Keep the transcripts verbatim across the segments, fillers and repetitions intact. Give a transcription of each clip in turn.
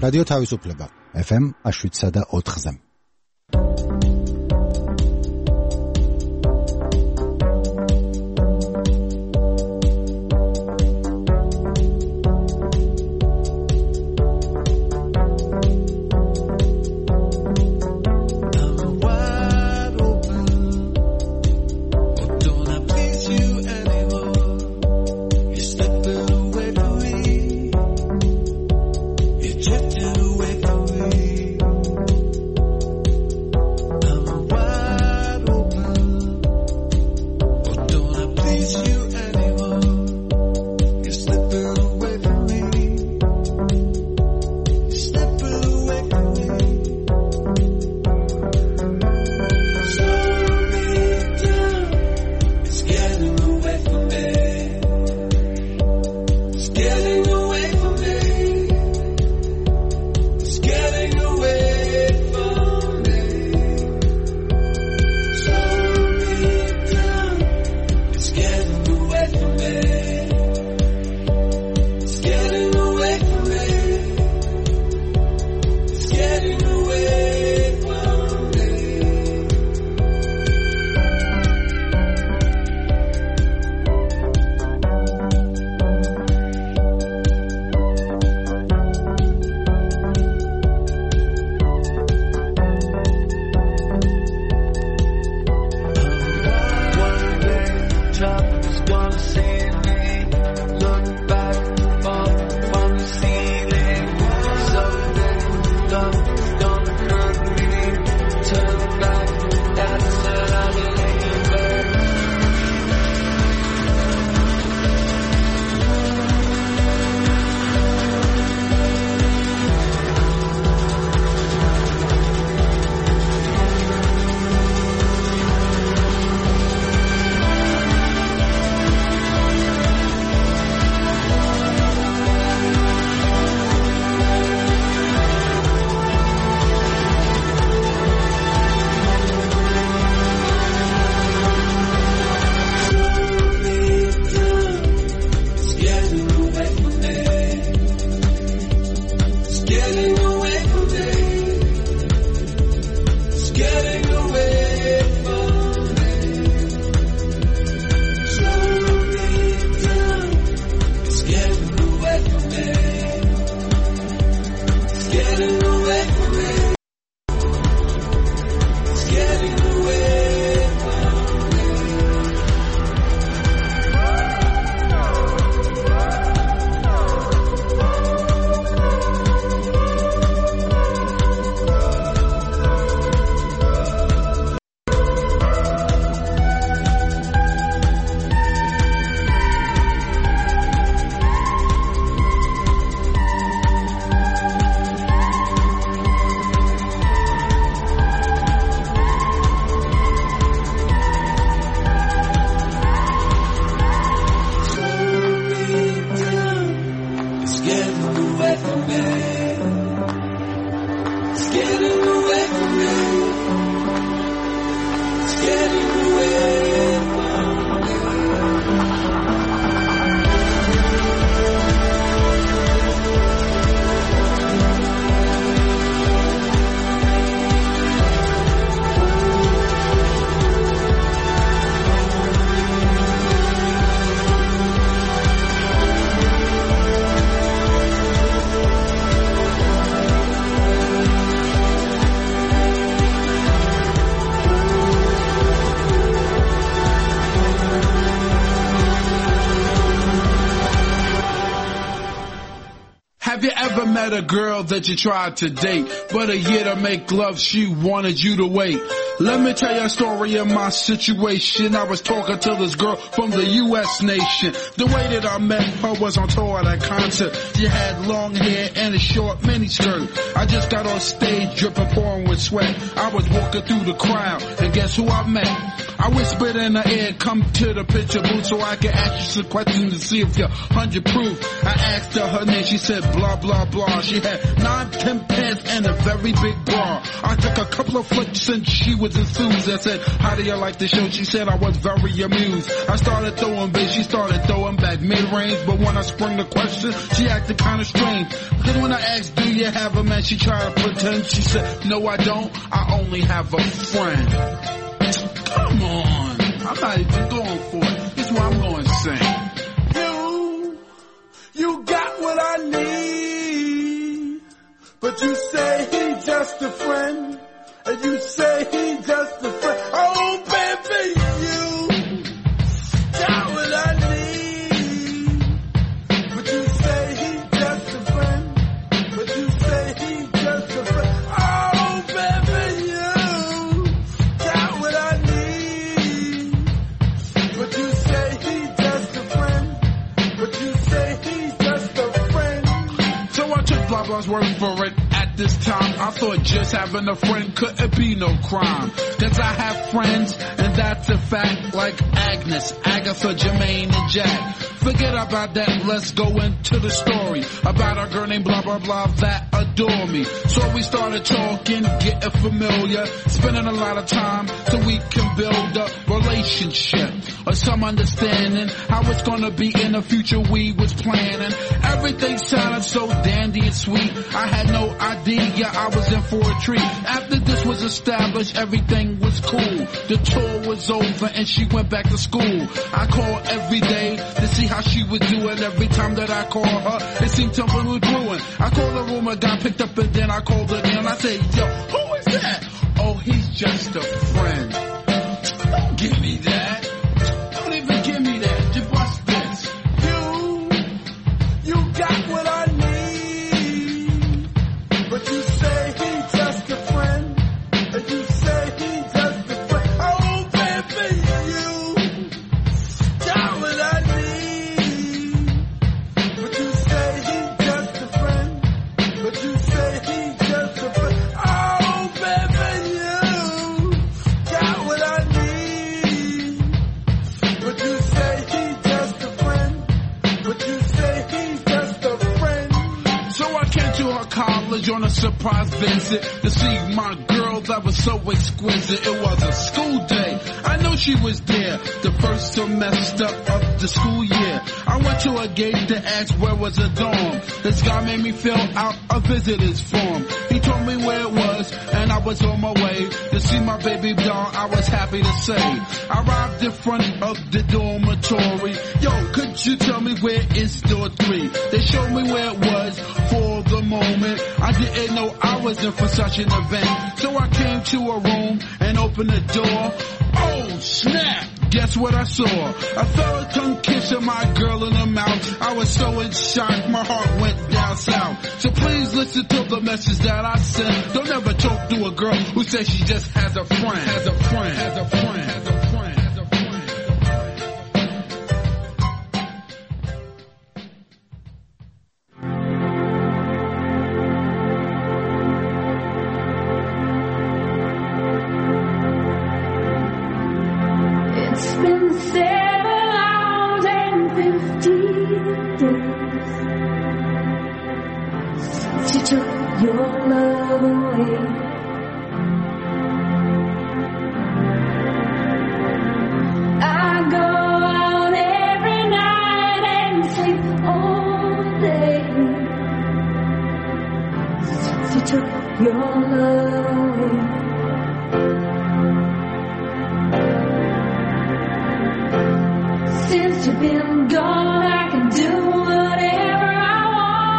რადიო თავისუფლება ეფ ემ one oh seven point four-ზე. A girl that you tried to date, but a year to make love she wanted you to wait. Let me tell you a story of my situation. I was talking to this girl from the U S nation. The way that I met her was on tour at a concert. She had long hair and a short miniskirt. I just got on stage dripping, pouring with sweat. I was walking through the crowd, and guess who I met? I whispered in her ear, come to the picture booth so I can ask you some questions to see if you're hundred proof. I asked her her name, she said blah blah blah. She had nine, ten pants and a very big bra. I took a couple of flicks and she was was enthused. I said, how do you like the show? She said I was very amused. I started throwing bass, she started throwing back mid-range. But when I sprung the question, she acted kind of strange. Then when I asked, do you have a man? She tried to pretend. She said, no I don't, I only have a friend. Come on, I'm not even going for it. This is what I'm going to sing. You, you got what I need, but you say he's just a friend, and you say he's just a friend. Oh baby, you got what I need, but you say he's just a friend, but you say he's just a friend. Oh baby, you got what I need, but you say he's just a friend, but you say he's just a friend. So I took blah blah's word for it. At this time, I thought just having a friend couldn't be no crime. Cause I have friends, and that's a fact, like Agnes, Agatha, Jermaine, and Jack. Forget about that, let's go into the story about a girl named blah blah blah that adore me. So we started talking, getting familiar, spending a lot of time so we can build a relationship or some understanding how it's gonna be in the future. We was planning, everything sounded so dandy and sweet. I had no idea I was in for a treat. After this was established, everything was cool. The tour was over and she went back to school. I called every day to see how she was doing. Every time that I called her, it seemed something was brewing. I called the room, a guy picked up, and then I called her again. I said, yo, who is that? Oh, he's just a friend. Don't give me that. Don't even give me that. Just bust this. You, you got what I need, but you say he's just a friend, and you say he's just a friend. Oh, baby, you got what I need, but you say he's just a friend, but you say he's just a friend. Oh, baby, you got what I need, but you say he's just a friend, but you say he's just a friend. So I came to her college on a surprise visit to see my girl that was so exquisite. It was a school day, I know she was there, the first semester of the school year. I went to a gate to ask where was a dorm. This guy made me fill out a visitor's form. He told me where it was, and I was on my way to see my baby doll. I was happy to say I arrived in front of the dormitory. Yo, could you tell me where is door three? They showed me where it was for the moment. I didn't know I was in for such an event, so I came to a room and opened the door. Oh snap! Guess what I saw? A fella tongue kissing my girl in the mouth. I was so in shock, my heart went down south. So please listen to the message that I sent. Don't ever talk to a girl who says she just has a friend, has a friend, has a friend, has a friend. It's been seven hours and fifty days since you took your love away. I go out every night and sleep all day since you took your love away. Since you've been gone, I can do whatever I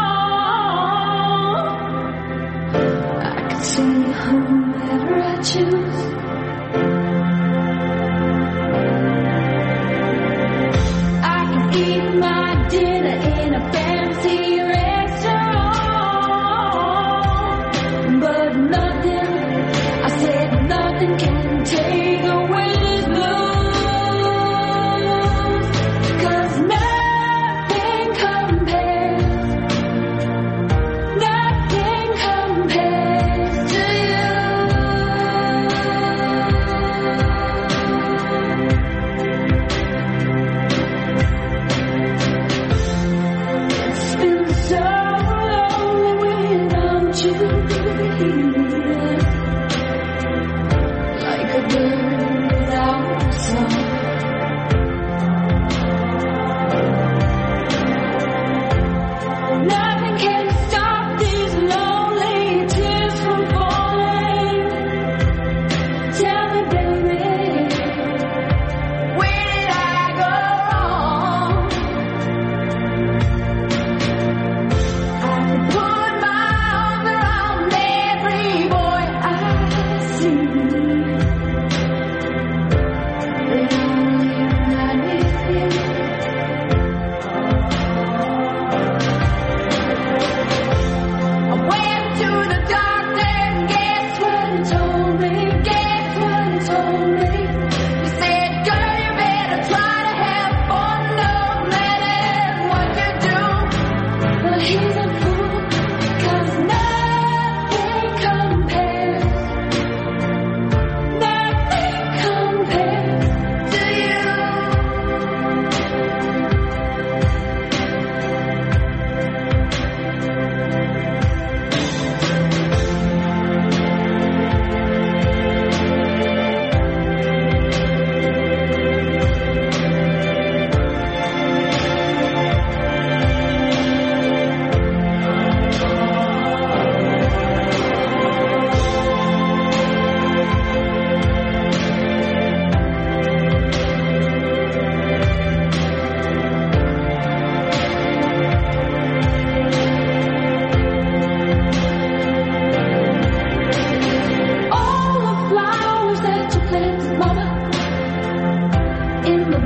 want. I can see whomever I choose. I can eat my dinner in a fancy restaurant, but nothing, I said nothing can take away this blues. Nothing compares to you.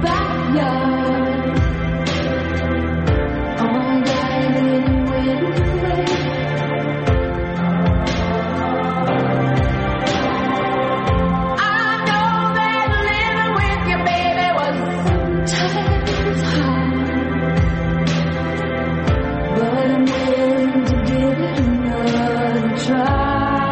backyard. All night in winter. I know that living with your baby was sometimes hard, but I'm willing to give it another try.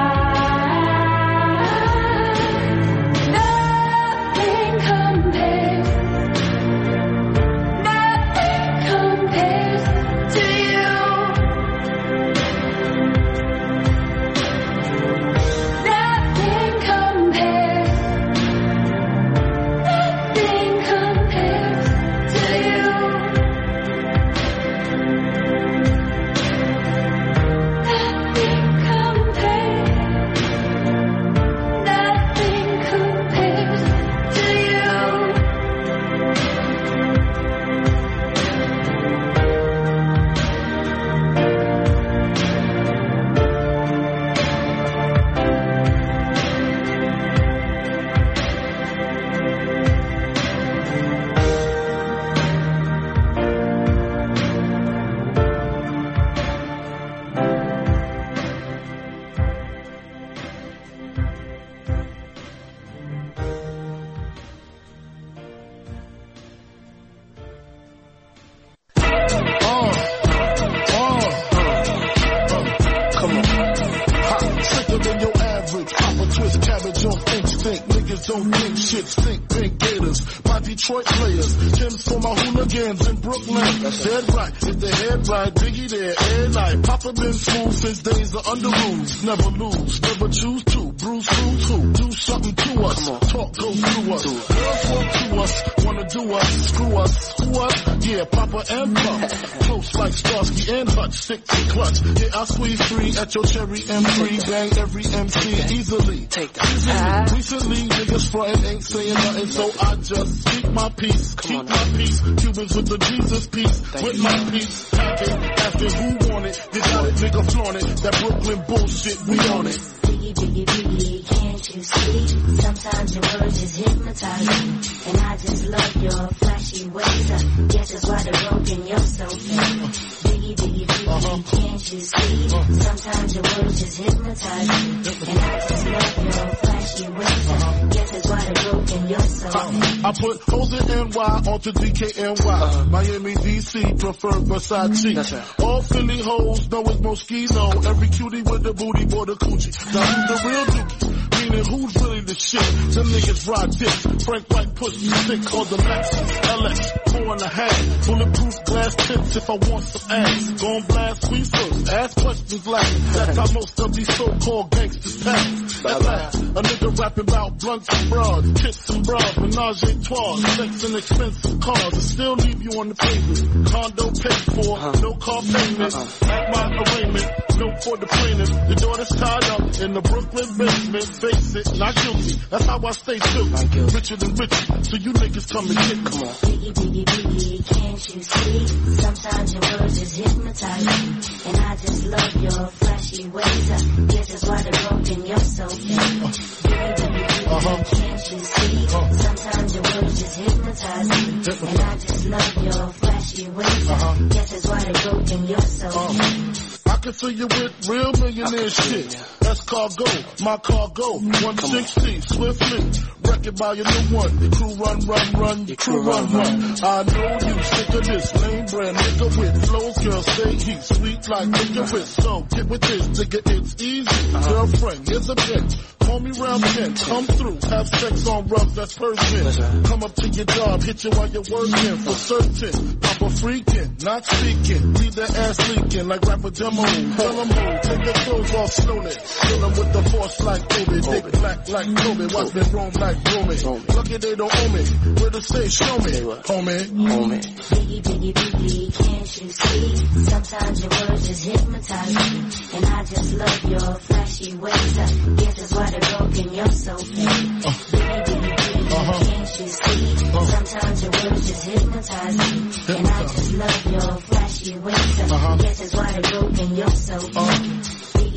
Don't think shit, stink pink gators. My Detroit players, Tim's for my hooligans in Brooklyn. That's dead right, if the head right, Biggie there, every night. Papa been smooth since days of under rules. Never lose, never choose to. Bruce, who's who? Do something to us. Talk goes through us. Girls walk to us, wanna do us, screw us. Who us? Yeah, Papa and Pump. Close like Starsky and Hutch, stick to clutch. Yeah, I squeeze free at your cherry M three. Bang every M C easily. Take that. Recently, niggas frontin' ain't saying nothing, so I just speak my peace, keep my peace. Cubans with the Jesus peace, with my peace. Packing, asking who want it, you got it, nigga flaunt it. That Brooklyn bullshit, we on it. Biggie, biggie, biggie, can't you see? Sometimes your words just hypnotize me, and I just love your flashy ways. I guess that's why they're broken, you're so fake. Biggie, biggie, biggie, can't you see? Sometimes your words just hypnotize me, and I just love your flashy ways. I guess that's why they're broken, you're so fake. I put hoes in N Y onto D K N Y. Uh-huh. Miami, D C, prefer Versace. That's right. All Philly hoes know it's Moschino. Every cutie with the booty, boy, the coochie. Now who's the real dookie? Meaning who's really the shit? Them niggas ride dicks. Frank White push me sick called the Lexus L X. Four and a half. Bulletproof glass tips if I want some ass. Gon' blast squeezers. Ask questions like that's how most of these so-called gangsters pass. At last, a nigga rapping about blunts and bras, tits and bras, menage a trois, sex and expensive cars. I still leave you on the pavement. Condo paid for, uh-huh. no car payment. Uh-huh. At my arraignment, no for the plaintiff. The daughter's tied up in the Brooklyn basement. Face it, not guilty. That's how I stay filthy. Richer than richer, so you niggas come and get me. Come on. Biggie, biggie, biggie, can't you see? Sometimes your words just hypnotize me, and I just love your flashy ways. I guess that's why they're broken, you're so fake. Biggie, biggie, biggie, uh-huh. can't you see? Uh-huh. Sometimes your words just hypnotize me, and I just love your flashy ways. Uh-huh. I guess that's why they're broken, you're so uh-huh. fake. I can fill you with real millionaire shit. That's cargo, my cargo. one sixty, swiftly. Wreck it by your new one. Your crew run, run, run. Your crew run, run. I know you sick of this lame brand nigga with flows. Girl, say he's sweet like licorice. So get with this, nigga, it's easy. Girlfriend, here's a bitch. Call me round ten, come through, have sex on rough, that's Persian. Come up to your job, hit you while you're working, for certain. Papa freaking, not speaking, leave that ass leaking like rapper demo. Tell them who, take their clothes off slowly. Kill them with the force like Kobe, dick black like Kobe, watch me roam like Romy. Lucky they don't owe me, where to stay, show me, homie. Homie. Biggie, biggie, biggie, can't you see? Sometimes your words just hypnotize me, and I just love your flashy ways. I guess that's why they're broken, you're so fake. Uh, biggie, biggie, biggie, uh-huh. can't you see? Uh, Sometimes your words just hypnotize me, and I just love your flashy ways. I uh-huh. guess that's why they're broken, you're so fake. Uh,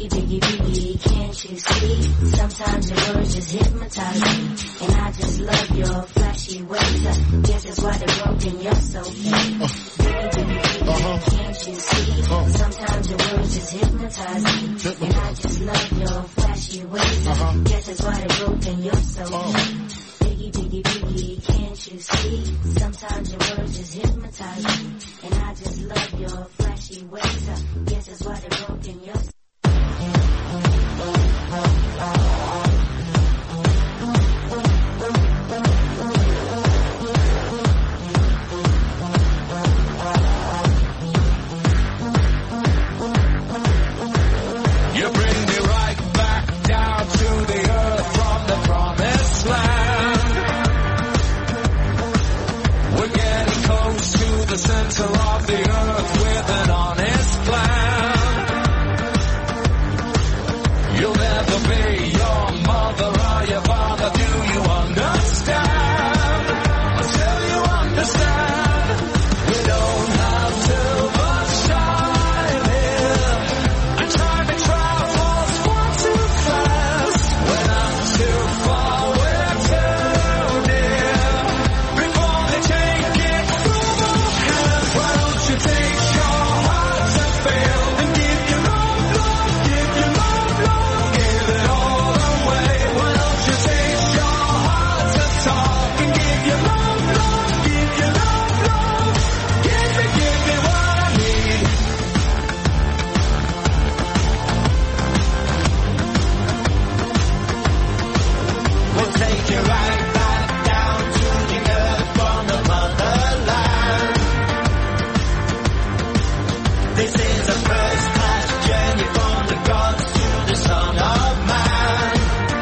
Biggie, biggie, biggie, can't you see? Sometimes your words just hypnotize me. And I just love your flashy ways. I guess that's why they're broken, you're so fake. Biggie, biggie, biggie, uh-huh. Can't you see? Uh-huh. Sometimes your words just hypnotize me. Hypnotize. And I just love your flashy ways. Uh-huh. Guess that's why they're broken, you're so uh-huh. fake. Biggie, biggie, biggie, can't you see? Sometimes your words just hypnotize me. And I just love your flashy ways. I guess that's why they're broken, you're so You bring me right back down to the earth from the promised land. We're getting close to the center of the earth with an honest plan. You'll never be your mother or your father, do you understand? Until you understand, we don't have too much time here. And time to travel far too fast. We're not too far, we're too near. Before they take it from our hands, why don't you take your heart to feel and give your love, love, give your love, love, give it all away. Why don't you take your heart to talk and give your love, love, give your love, love, give me, give me what I need. We'll take you right back down to the earth from the motherland. This is a first-class journey from the gods to the Son of Man.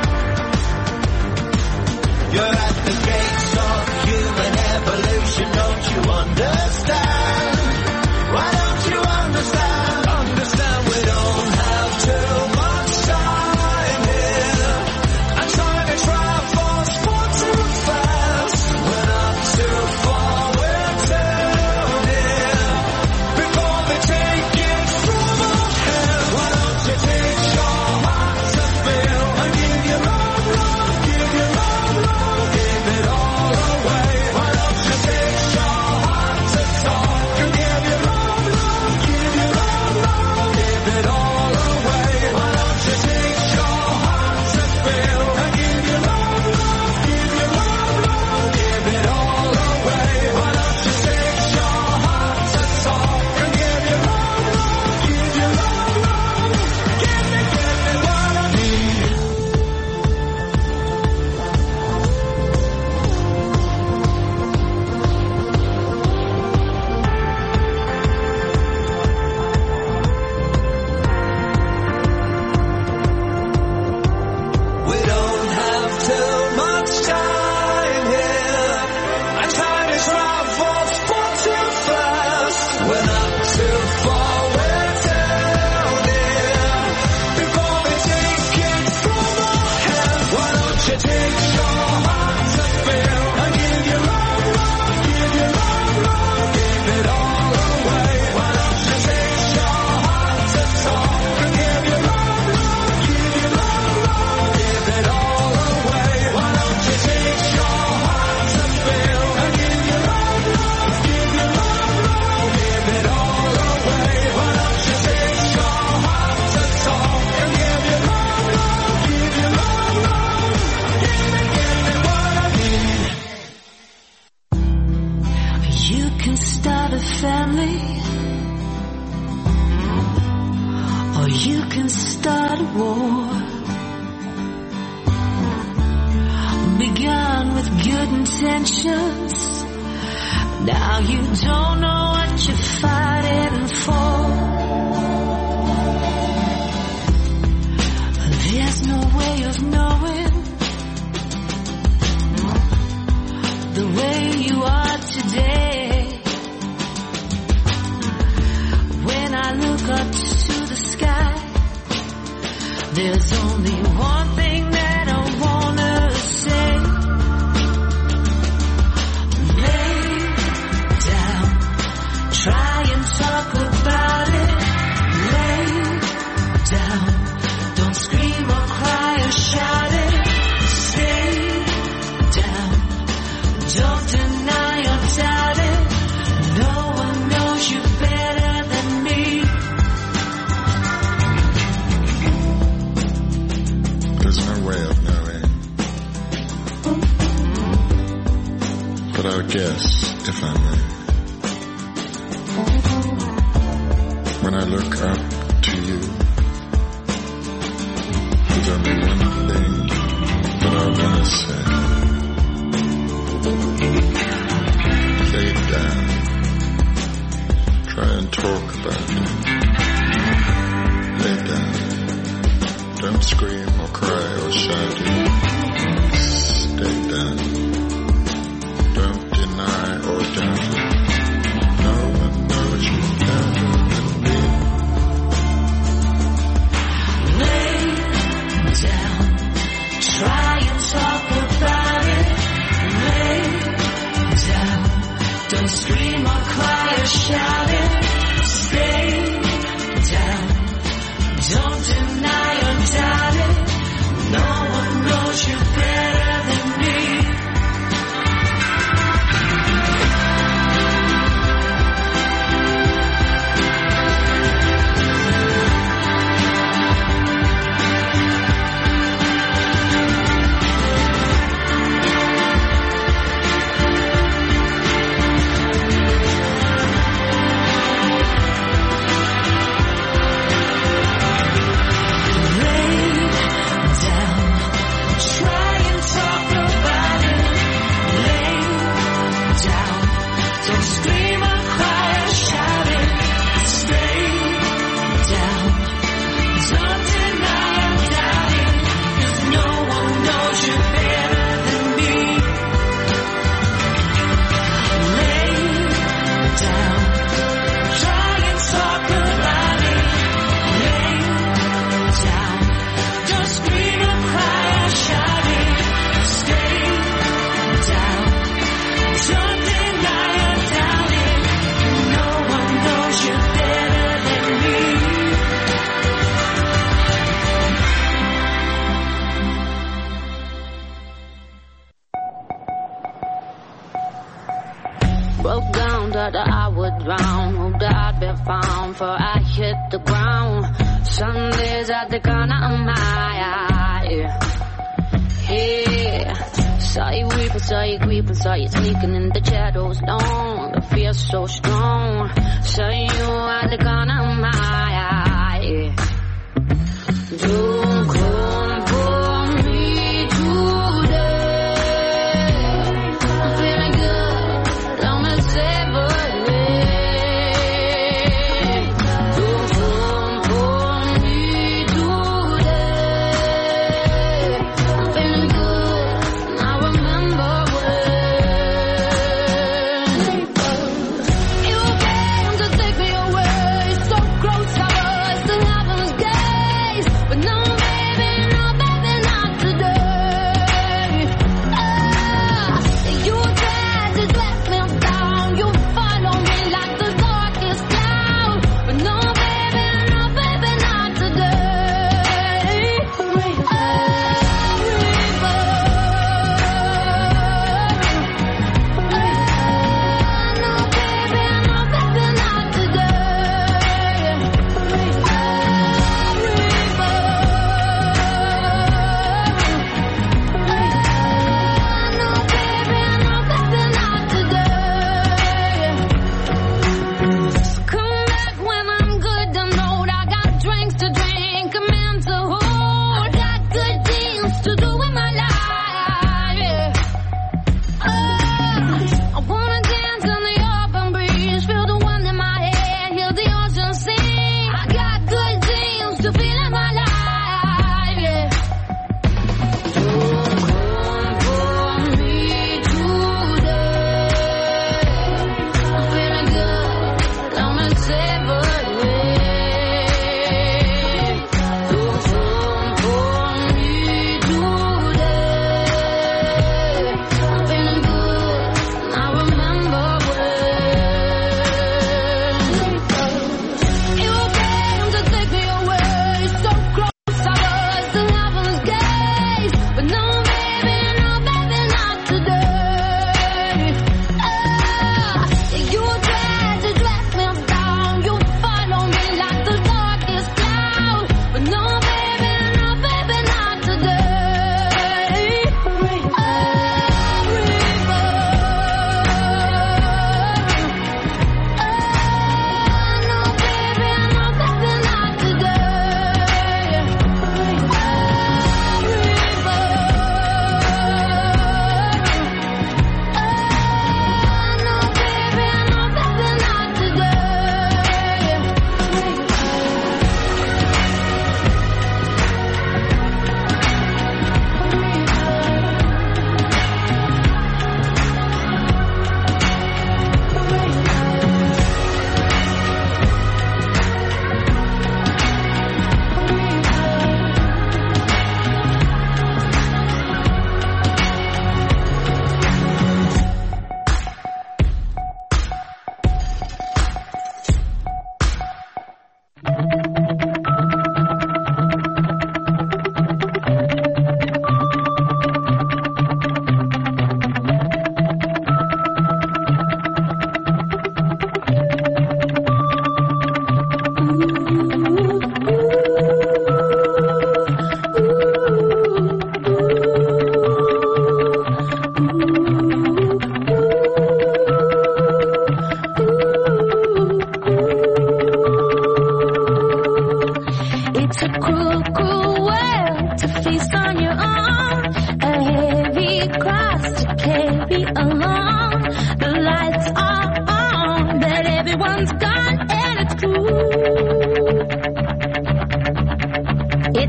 You're at the gates of human evolution, don't you understand? Why don't you understand? Understand we don't have too much time here. And time to travel far too fast. We're not too far, we're too near. Before they take it from our hands, why don't you take your heart to feel and give your love, love, give your love, love, give it all away. Why don't you take your heart to talk and give your love, love, give your love, love, give it all away. Why don't you take your heart to feel and give your love, love, give your love, love, give it all away. Why don't you take your heart to talk and give your love, love, give your love, love, give me, give me what I need. We don't have too much time here. And time is travel far too fast. We're not too far, we're too near. Before they take it from our hands, why don't you take your heart to feel and give your love, love, give your love, love, give it all away. Why don't you take your heart to talk and give your love, love, give your love, love, give it all away. Why don't you take your heart to feel and give your love, love, give your love, love, give it all away. Why don't you take your heart to talk and give your love, love, give your love, love, give me, give me what I need. You can start a family, or you can start a war. Begun with good intentions, now you don't know what you're fighting for. There's no way of knowing the way you are today. When I look up to the sky, there's only one thing that I wanna say. Lay down, try and talk about it. Lay down, if I may. When I look up to you, there's only one thing that I want to say. Lay it down. Try and talk about it. Lay down. Don't scream or cry or shout it. Stay down. Don't deny or doubt it. No one knows you better than me. Lay down. Try and talk about it. Lay down. Don't scream or cry or shout it. Stay down. Don't deny or doubt it. No one knows you better than me. Broke down that I would drown. Hope that I'd be found for I hit the ground. Sundays at the corner of my eye. Yeah. Saw you weeping, saw you creeping, saw you sneaking in the shadows long. The fear so strong. Saw you at the corner of my eye. You come for me today. I'm feeling good, I'm a savory. You come for me today. I'm feeling good, and I remember when you came to take me away, so close.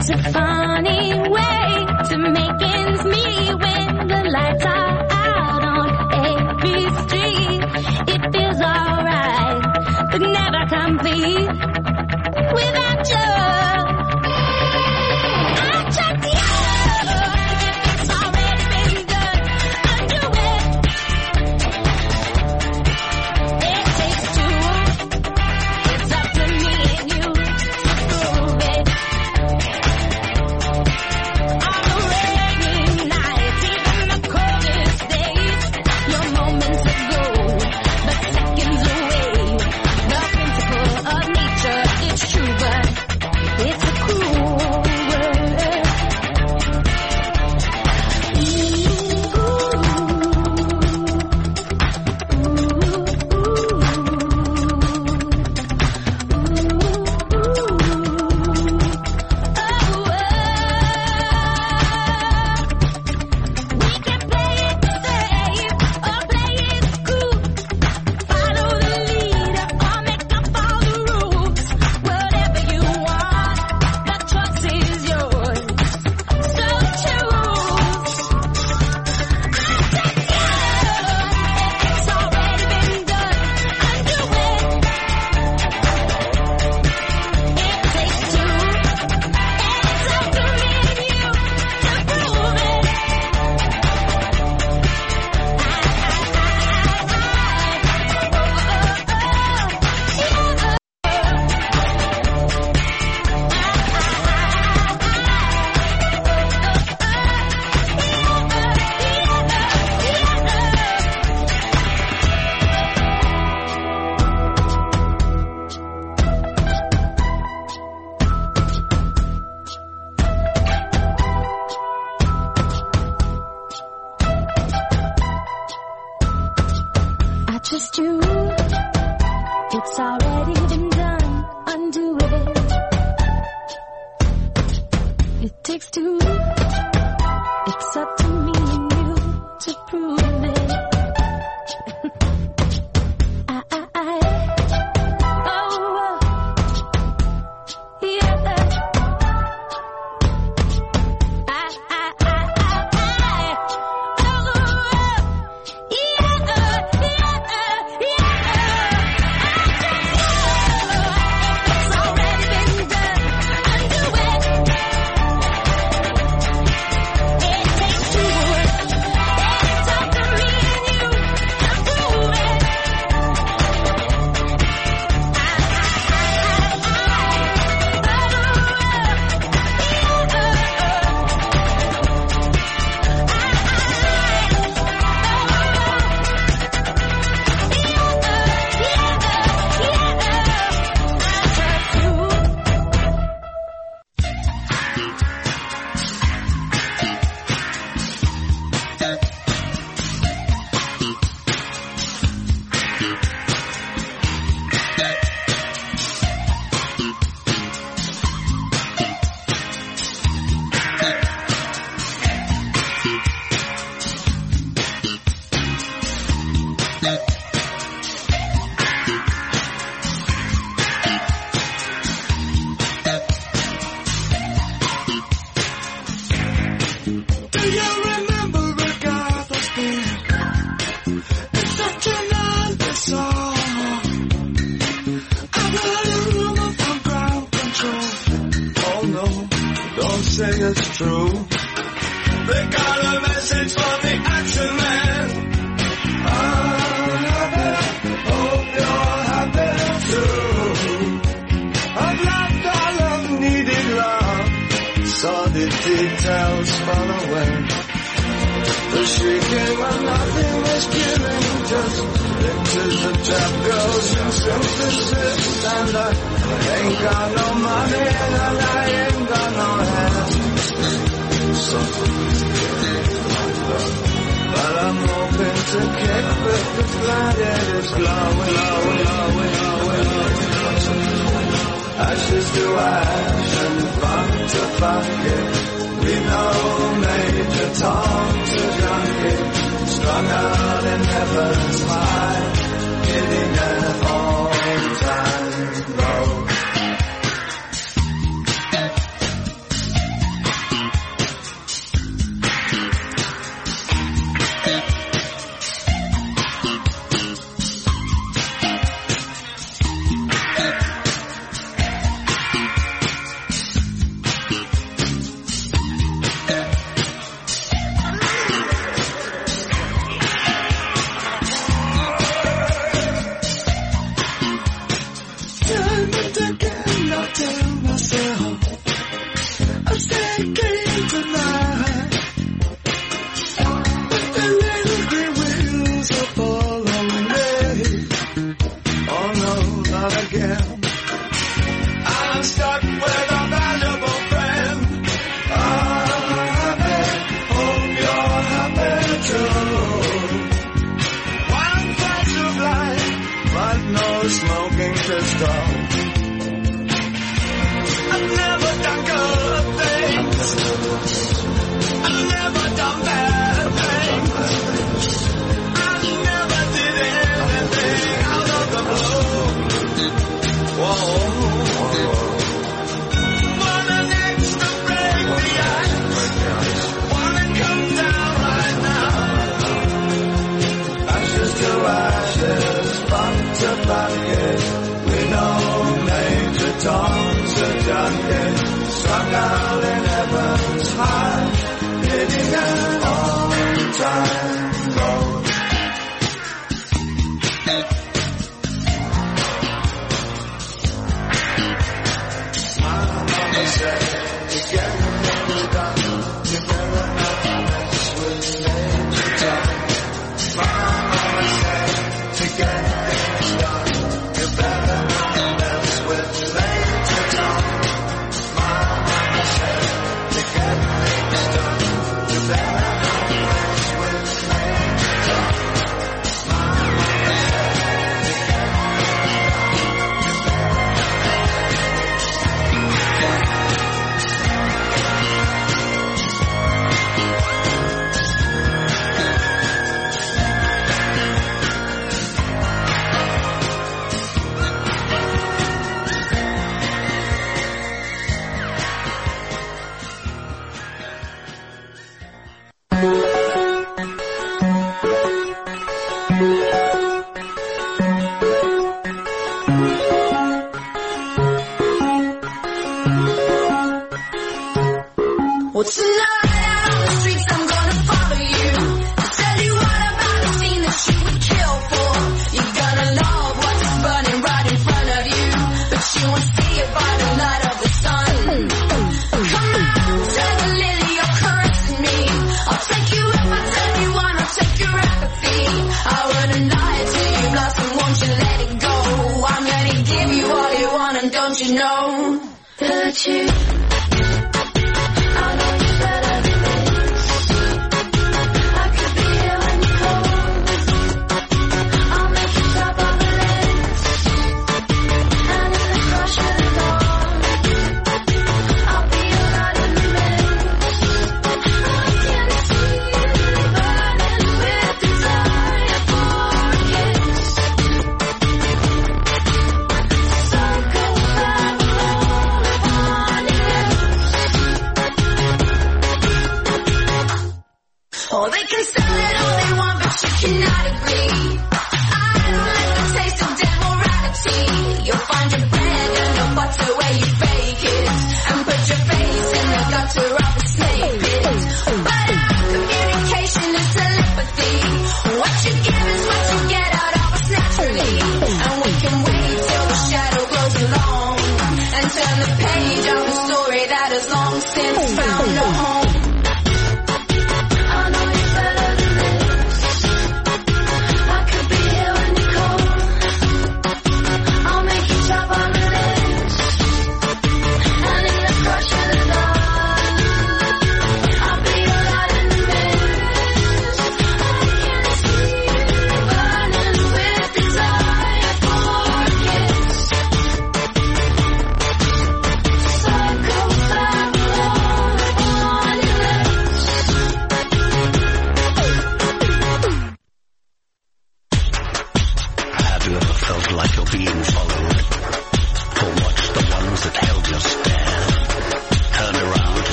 It's a funny way to make ends meet when the lights are out on every street. It feels alright, but never complete without you. I checked you. It's already been done. Undo it. It takes two. It's up to me and you to prove it. On the rainy nights, even the coldest days, your moments ago, but seconds away. The principle of nature, it's true, but it's a cruel world. We can play it safe or play it cool. Follow the leader or make up all the rules. Whatever you want, the choice is yours. So choose. I said you. It's already been done. Undo it. It takes two. It's up to me and you to prove it. I trust you. It's already been done. Undo it. It takes two. It's up to me and you to prove it. I, I, I, oh, oh, yeah. I, I, I, I, I, oh, oh, yeah, yeah, yeah. It's already been done. Undo it. It takes two. It's up to me and you to prove it. Do you remember Agatha Steele? It's such an ugly song. I got a rumor from ground control. Oh no, don't say it's true. They got a message from the action man. I'm happy, hope you're happy too. I've lost all of needed love. Saw the details fall away. The shrieking when nothing was given. Just pictures of trap girls and synthesis. And I ain't got no money and I ain't got no hands. But I'm hoping to kick with the planet is glowing, glowing, glowing, glowing, glowing. Ashes to ash and funk to bucket. We know Major Tom to junkie. Strung out in heaven's high. Hitting an all-time low. was smoking pistol. I've never done good things. I've never done bad things. I never did anything out of the blue. Whoa. Wanna next to break the ice. Wanna come down right now. Ashes to ashes, butt to bucket. We know Major Tom's a junkie. Strung out in heaven's high, hitting an all-time low. Mama said, to get things done, you better not mess with Major Tom. Mama said, to get things done, you better not mess with Major Tom. Mama said, to get things done, you better not mess with Major Tom. Mama said, to get things Well, tonight out on the streets I'm gonna follow you. Tell you what about the scene that you would kill for. You're gonna love what's burning right in front of you, but you won't see it by the light of the sun. Come out, take a lily, you're caressing me. I'll take you if I tell you one, I'll take your apathy. I wouldn't lie to you, blossom, won't you let it go? I'm gonna give you all you want, and don't you know that you oh, they can sell it all they want, but you cannot agree. I don't like the taste of dead morality. You'll find your bread and your butter where you fake it, and put your face in the gutter of a snake pit. But our communication is telepathy. What you give is what you get out of us naturally. And we can wait till the shadow grows along and turn the page of a story that has long since found a home.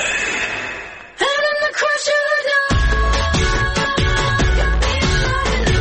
And in the crush of the dawn,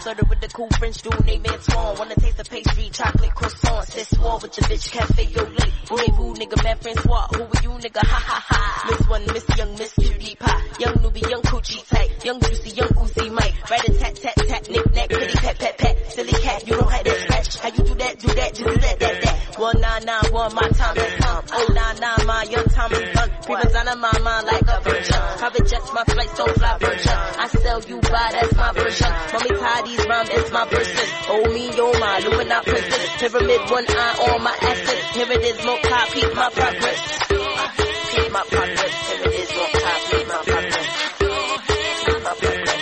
Started with the cool French dude named Antoine. Wanna taste the pastry, chocolate croissant. Said swore with your bitch, cafe au lait. Rendezvous, nigga, man, Francois. Who are you, nigga? Ha ha ha. Miss one, Miss Young, Miss Cutie Pie. Young newbie, young coochie tight. Young juicy, young Uzi Mike. Right a tat tat tat, knick knack, kitty pat pat pat. Silly cat, you don't have that scratch. How you do that, do that, just do that, that, that. One nine nine one, my time is come. Oh nine nine, my young time is done. People's on my mind like a virgin. Private jets, my flights don't fly virgin. I sell you by, that's my version. Mommy tie these rhymes, it's my verses. Oh me, oh my, Illuminati princess. Pyramid, one eye on my assets. Here it is, more copy, my progress. Keep my progress. Here it is, more copy, my progress. My progress.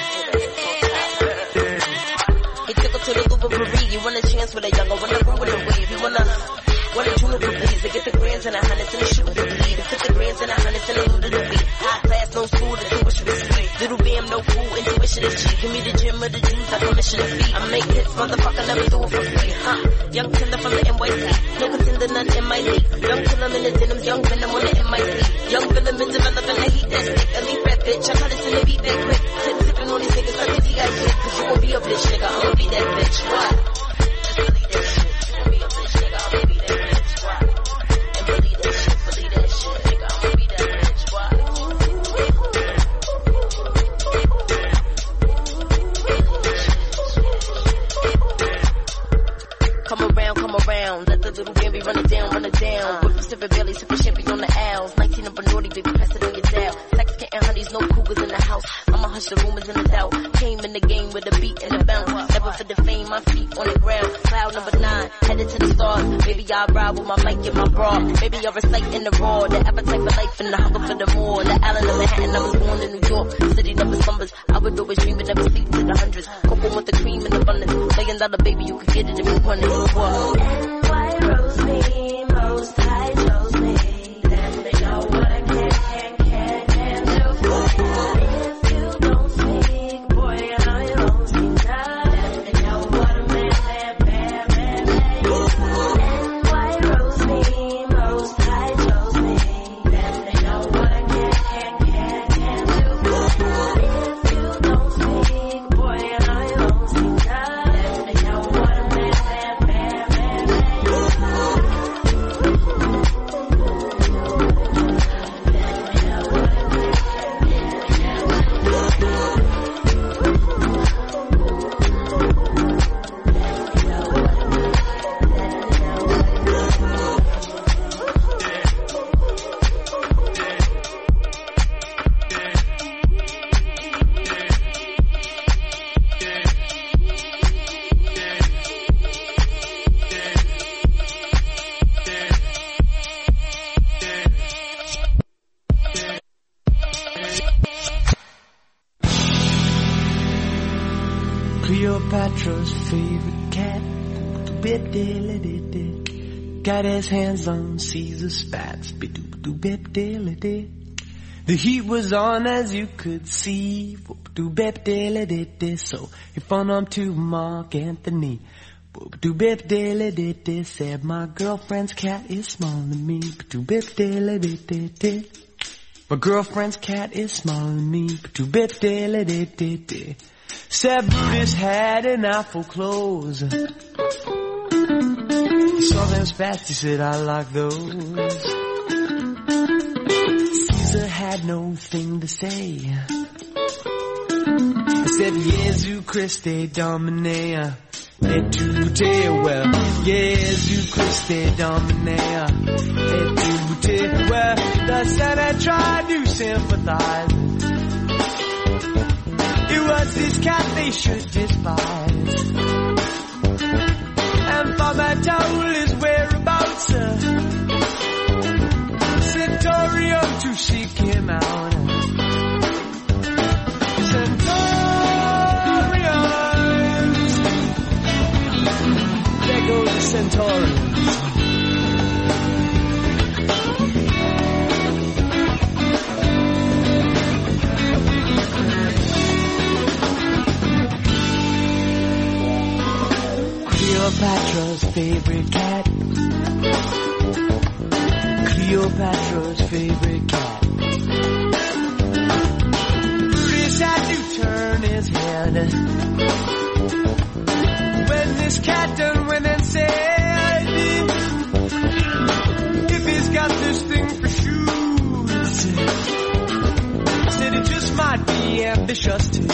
He took her to the Louvre Paris. You want a chance with a younger, wanna grow with a wave. You wanna, wanna juniper please. To get the grands and the hundreds and the shoes to bleed. To fit the grands and the hundreds and the loot of the beat. High class, no school, the tuition is free. Little bam, no fool, intuition is cheap. Give me the gym or the juice, I permission to feed. I make hits, motherfucker, never do it for free. Huh? Young Tinder from the N Y C. No contender, none in my league. Young Killer in the denims, young Venom on the M I C. Young Venom is developing the heat that stick. Elite rap bitch, I gotta send the beat that quick. Tip tipping on these niggas like a D I shit. Cause you gon' be a bitch, nigga, I'ma be that bitch. What? Just believe that shit. You gon' be a bitch, nigga, I'ma be that bitch. What? And believe that shit, believe that shit, nigga, I'ma be that bitch. What? Come around, come around, let the little baby run it down, run it down. Whip sipping belly, sipping champagne on the owls. nineteen of a naughty, baby, pass it on your dial. Sex getting honeys, no cougars in the house. I'ma hush the rumors in the doubt. Came in the game with a beat and a bounce. Never for the fame, my feet on the ground. Cloud number nine, headed to the stars. Baby, I ride with my mic and my bra. Baby, I recite in the raw. The appetite for life and the hunger for the more. The Allen of Manhattan, I was born in New York. City never slumbers. I would always dream but never sleep to the hundreds. Cocoa with the cream in abundance. Million dollar baby, you could get it if you want it. Whoa. And white rose me, most high chose me. Then they know what I can, can, can, can do. If you don't speak, boy, I know you don't speak now. Then they know what a man, man, man, man, man is. And white rose me, most high chose me. Then they know what I can, can, can, can do. If you don't speak, boy, I know you don't speak now. Then they know what a man, man, man, man, man Cleopatra's favorite cat, got his hands on Caesar's spats. The heat was on as you could see, so he phoned on to Mark Anthony. Said my girlfriend's cat is smaller than me. My girlfriend's cat is smaller than me. Said Brutus had an awful clothes. He saw them spats, he said, I like those. Caesar had no thing to say. He said, Jesu Christe Dominea. Et tu te, well, Jesu Christe Dominea. Et tu te, well, the Senate tried to sympathize. It was his cat they should despise. And Father told his whereabouts, uh, Centurion to seek him out. Centurions, there go the Centurions. Cleopatra's favorite cat. Cleopatra's favorite cat. Brutus had to turn his head might be ambitious too.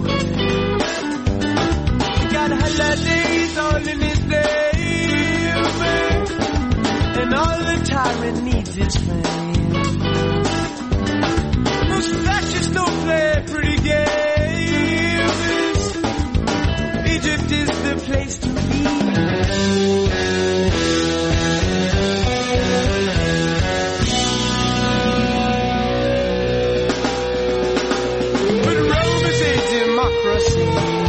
Got holidays all in his name, and all the tyrant needs is fame. Most fascists don't play pretty games. Egypt is the place to be. But Rome is a democracy.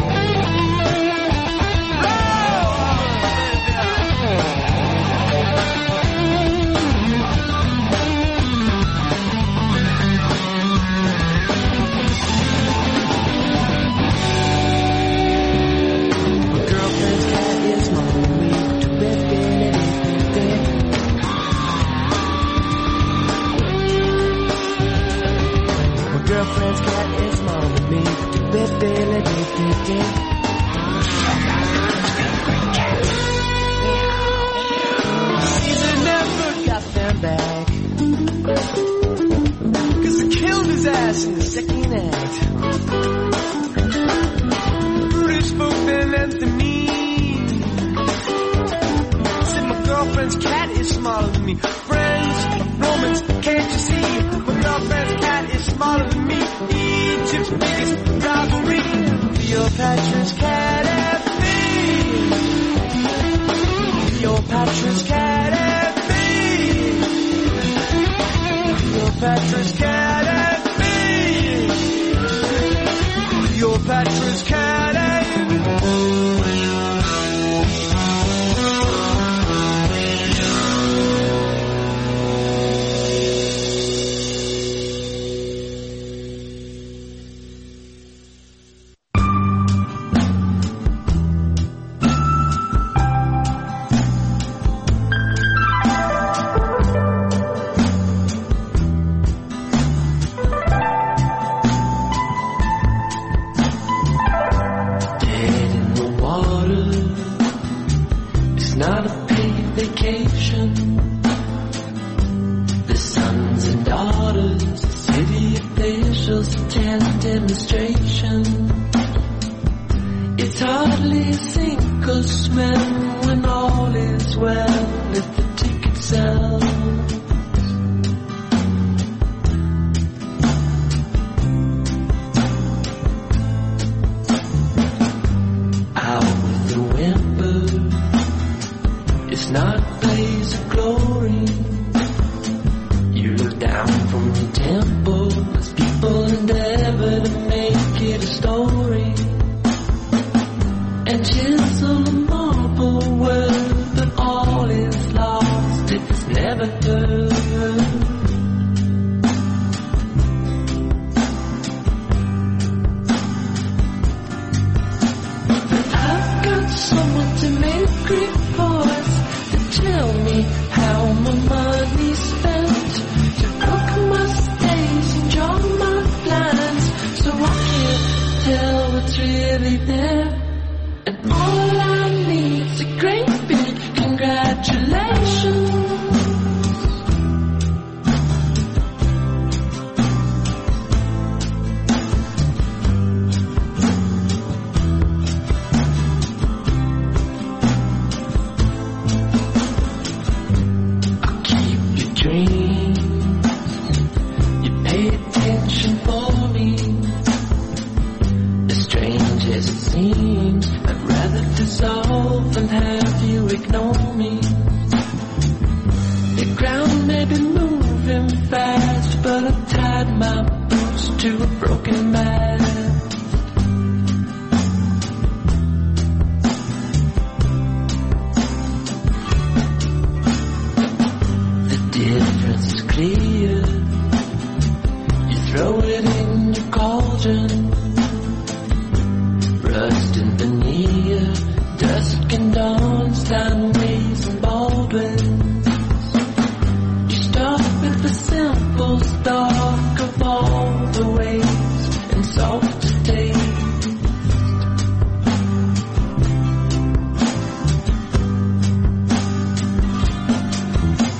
Girlfriend's cat is smaller than me. Caesar never got them back, 'cause they killed his ass in the second act. Brutus spoke then Anthony. Said my girlfriend's cat is smaller than me. Friends of Romans, can't you see? My girlfriend's cat is smaller than me. Egypt's biggest rivalry. Cleopatra's cat and me. Cleopatra's cat and me. Cleopatra's cat and me. Cleopatra's cat and me.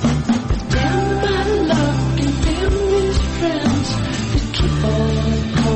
Keep on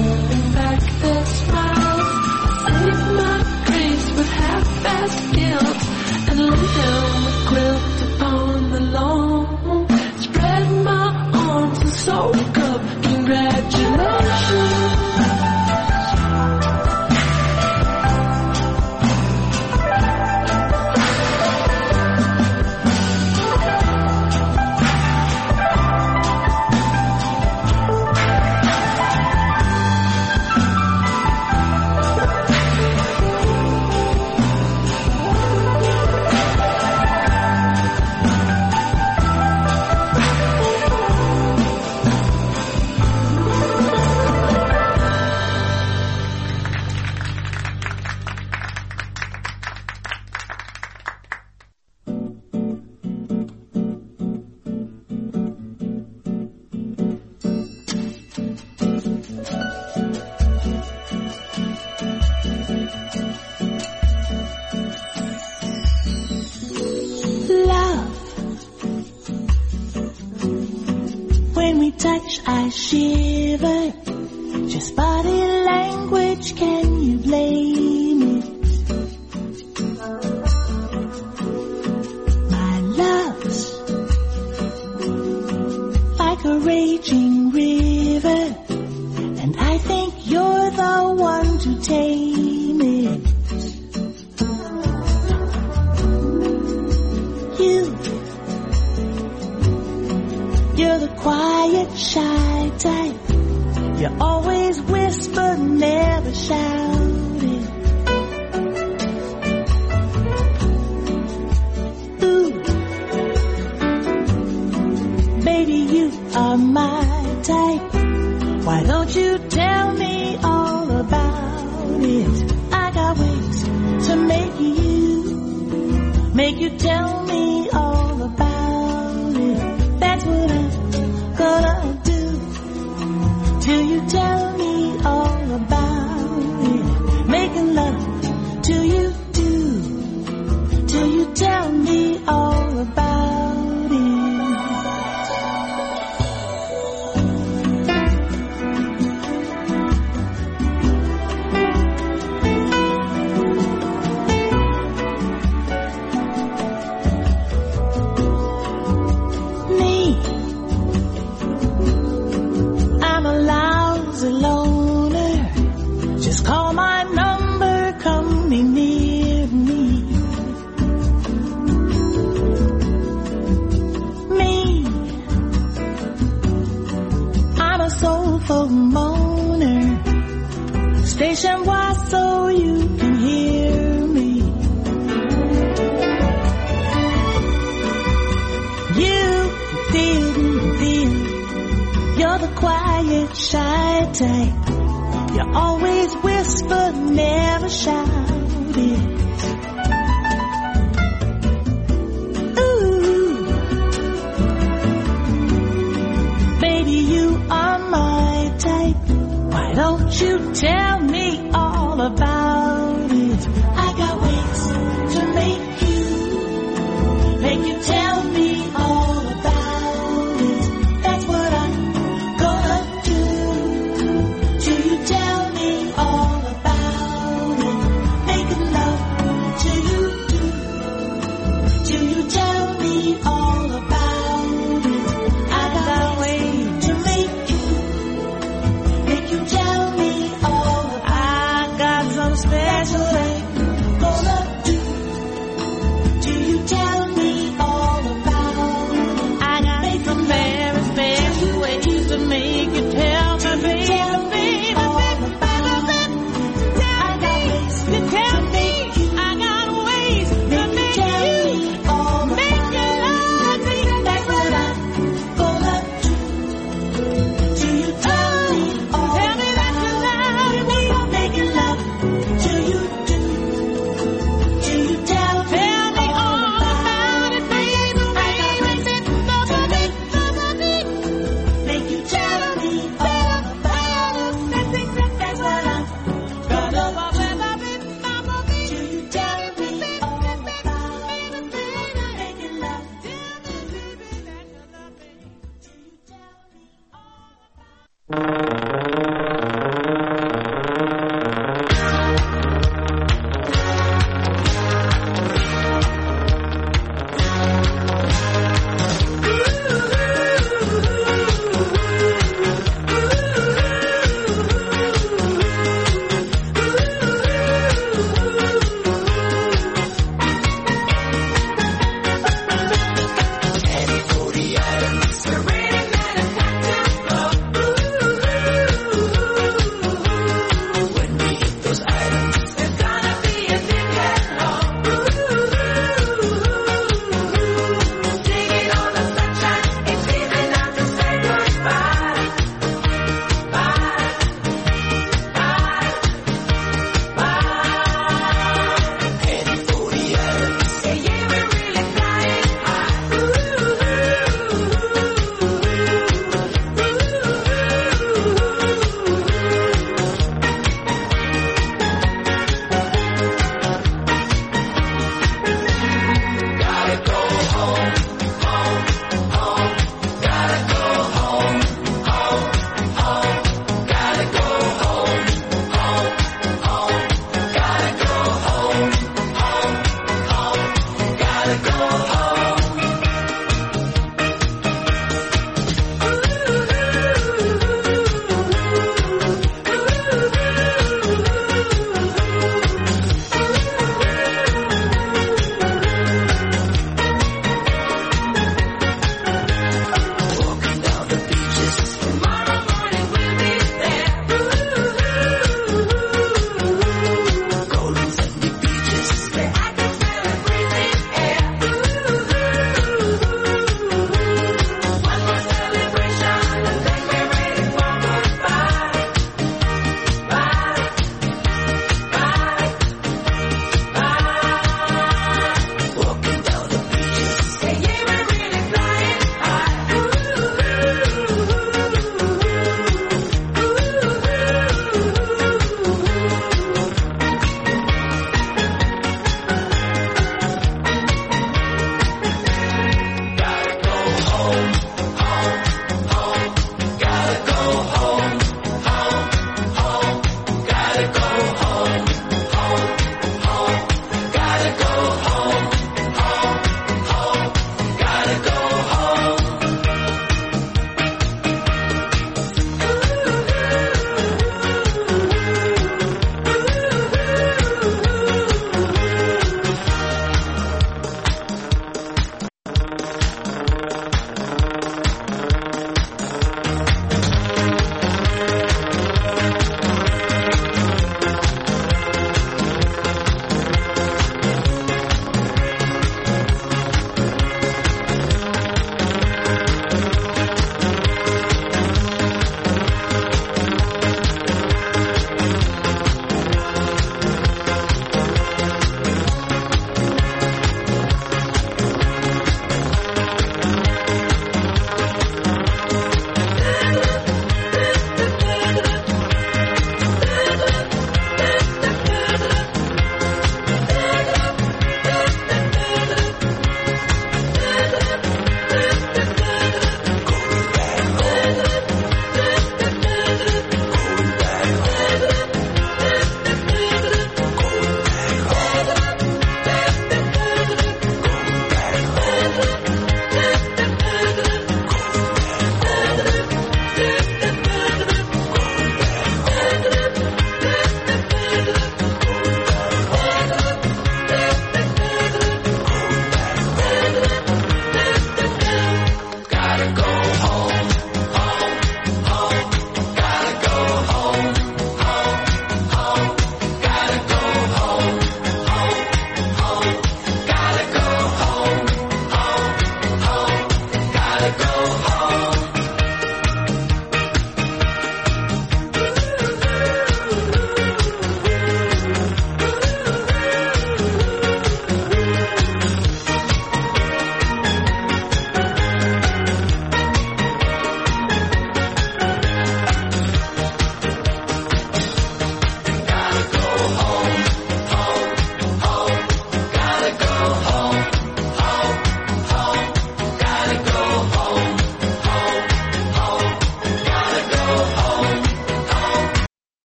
Love. When we touch, I shiver. Just body language, can you blame it? My love's like a raging river, and I think you're the one to tame it. You, you're the quiet, shy type. You always whisper, never shout it. Ooh, baby, you are my type. Why don't you tell me all about it? I got ways to make you, make you tell me all about it. That's what I'm gonna do. Till you tell me all about it. Making love till you do. Till you tell me all about it. Me, I'm a lousy loner. Just call my number, come be near me. Me, I'm a soulful moaner. Station wide so you can hear me. You didn't feel. You're the quiet, shy type. You always whisper, never shout it. Ooh, baby, you are my type. Why don't you tell me all about